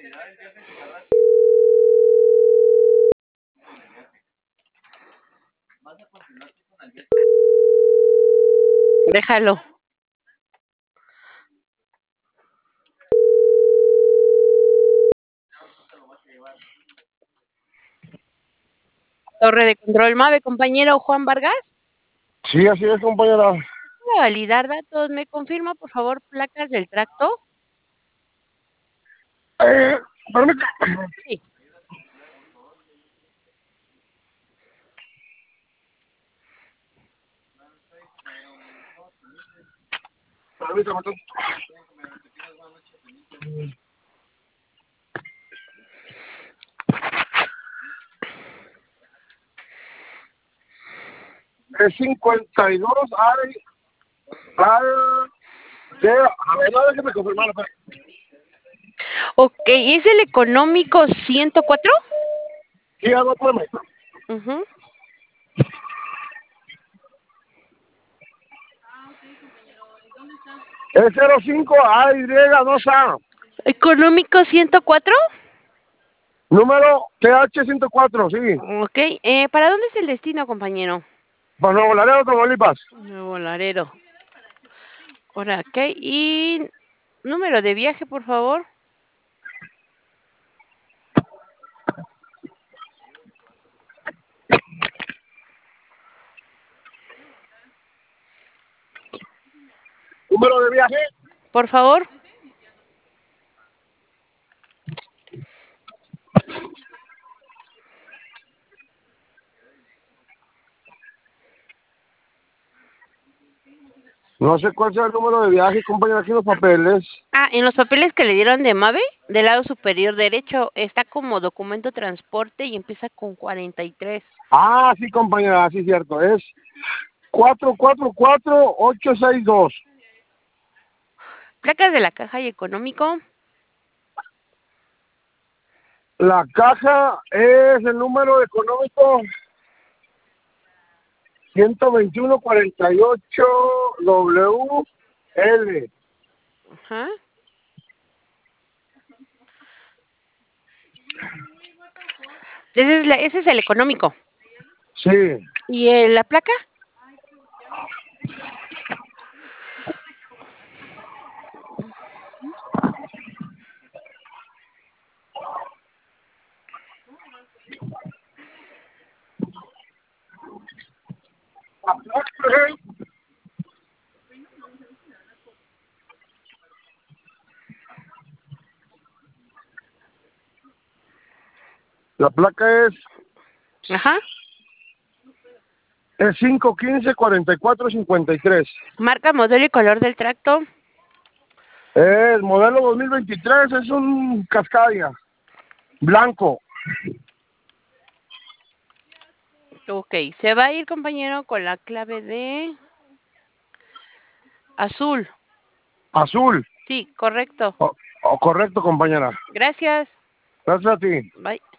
Déjalo. Torre de control MAVE, compañero Juan Vargas. Sí, así es, compañera. Voy a validar datos. ¿Me confirma, por favor, placas del tracto? Eh, Permítame. Sí. Permítame. Es 52 a ver, no, déjeme confirmar. Ok, ¿es el económico 104? Sí, algo, espérame. Ujú. Es 05 AY2A. ¿Económico 104? Número TH104, sí. Ok, ¿para dónde es el destino, compañero? Para Nuevo Laredo, Tamaulipas. Nuevo Laredo. Ahora, ok, y número de viaje, por favor. Número de viaje. Por favor. No sé cuál sea el número de viaje, compañera, aquí en los papeles. Ah, en los papeles que le dieron de MAVE, del lado superior derecho, está como documento transporte y empieza con 43. Ah, sí, compañera, sí, cierto. Es 444862. Placas de la caja y económico. La caja es el número económico 12148 WL. Ajá. Ese es el económico. Sí. ¿Y la placa? La placa Ajá. es 515-4453. Marca, modelo y color del tracto. El modelo 2023 es un Cascadia blanco. Ok, se va a ir, compañero, con la clave de azul. Azul. Sí, correcto. Correcto, compañera. Gracias. Gracias a ti. Bye.